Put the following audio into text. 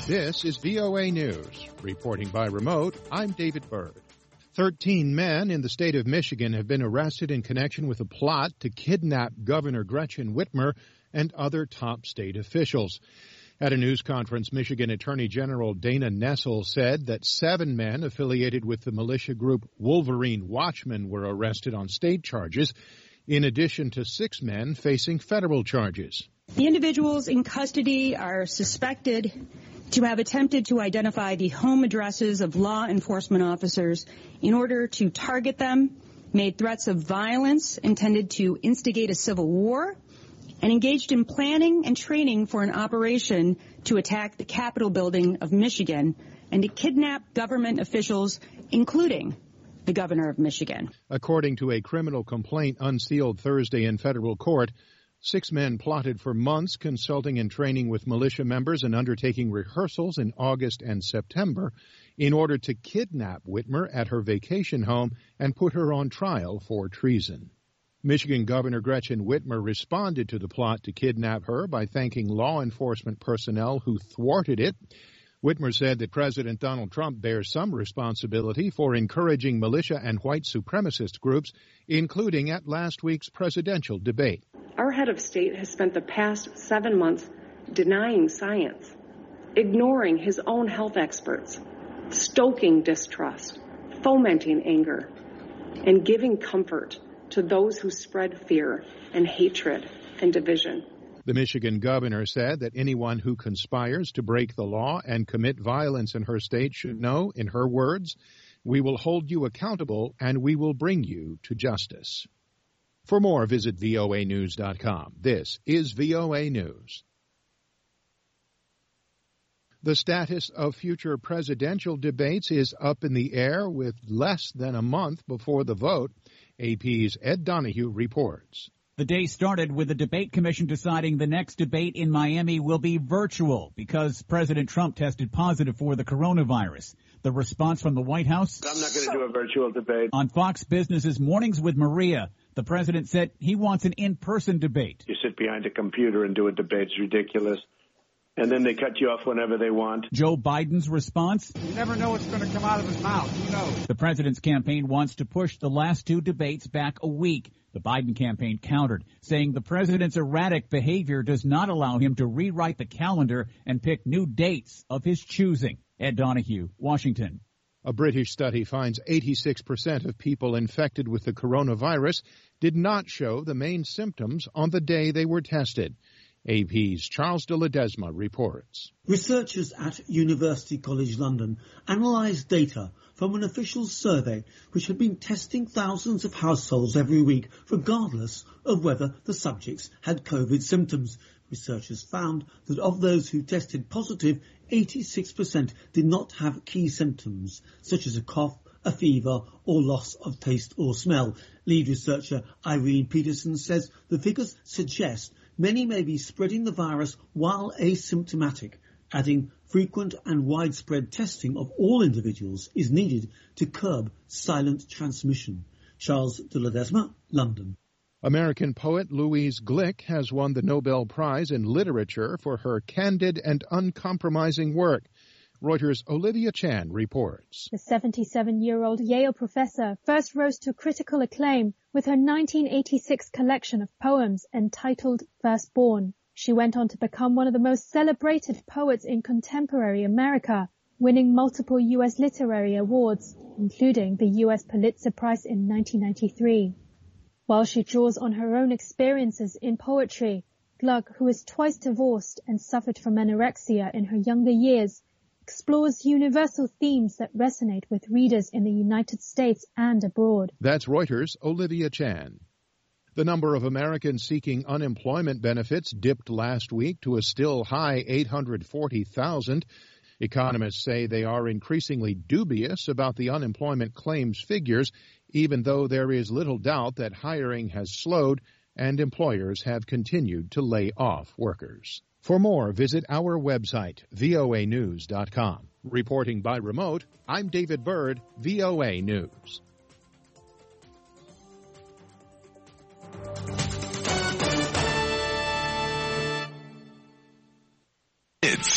This is VOA News. Reporting by remote, I'm David Byrd. 13 men in the state of Michigan have been arrested in connection with a plot to kidnap Governor Gretchen Whitmer and other top state officials. At a news conference, Michigan Attorney General Dana Nessel said that 7 men affiliated with the militia group Wolverine Watchmen were arrested on state charges, in addition to 6 men facing federal charges. The individuals in custody are suspected to have attempted to identify the home addresses of law enforcement officers in order to target them, made threats of violence intended to instigate a civil war, and engaged in planning and training for an operation to attack the Capitol building of Michigan and to kidnap government officials, including the governor of Michigan. According to a criminal complaint unsealed Thursday in federal court, 6 men plotted for months, consulting and training with militia members and undertaking rehearsals in August and September in order to kidnap Whitmer at her vacation home and put her on trial for treason. Michigan Governor Gretchen Whitmer responded to the plot to kidnap her by thanking law enforcement personnel who thwarted it. Whitmer said that President Donald Trump bears some responsibility for encouraging militia and white supremacist groups, including at last week's presidential debate. Our head of state has spent the past 7 months denying science, ignoring his own health experts, stoking distrust, fomenting anger, and giving comfort to those who spread fear and hatred and division. The Michigan governor said that anyone who conspires to break the law and commit violence in her state should know, in her words, "We will hold you accountable and we will bring you to justice." For more, visit voanews.com. This is VOA News. The status of future presidential debates is up in the air with less than a month before the vote. AP's Ed Donahue reports. The day started with the debate commission deciding the next debate in Miami will be virtual because President Trump tested positive for the coronavirus. The response from the White House? I'm not going to do a virtual debate. On Fox Business's Mornings with Maria, the president said he wants an in-person debate. You sit behind a computer and do a debate. It's ridiculous. And then they cut you off whenever they want. Joe Biden's response? You never know what's going to come out of his mouth. Who knows? The president's campaign wants to push the last 2 debates back a week. The Biden campaign countered, saying the president's erratic behavior does not allow him to rewrite the calendar and pick new dates of his choosing. Ed Donahue, Washington. A British study finds 86% of people infected with the coronavirus did not show the main symptoms on the day they were tested. AP's Charles de Ledesma reports. Researchers at University College London analysed data from an official survey which had been testing thousands of households every week, regardless of whether the subjects had COVID symptoms. Researchers found that of those who tested positive, 86% did not have key symptoms, such as a cough, a fever, or loss of taste or smell. Lead researcher Irene Peterson says the figures suggest many may be spreading the virus while asymptomatic, adding frequent and widespread testing of all individuals is needed to curb silent transmission. Charles de Ledesma, London. American poet Louise Glück has won the Nobel Prize in Literature for her candid and uncompromising work. Reuters' Olivia Chan reports. The 77-year-old Yale professor first rose to critical acclaim with her 1986 collection of poems entitled Firstborn. She went on to become one of the most celebrated poets in contemporary America, winning multiple U.S. literary awards, including the U.S. Pulitzer Prize in 1993. While she draws on her own experiences in poetry, Glück, who is twice divorced and suffered from anorexia in her younger years, explores universal themes that resonate with readers in the United States and abroad. That's Reuters' Olivia Chan. The number of Americans seeking unemployment benefits dipped last week to a still high 840,000. Economists say they are increasingly dubious about the unemployment claims figures, even though there is little doubt that hiring has slowed and employers have continued to lay off workers. For more, visit our website, voanews.com. Reporting by remote, I'm David Byrd, VOA News.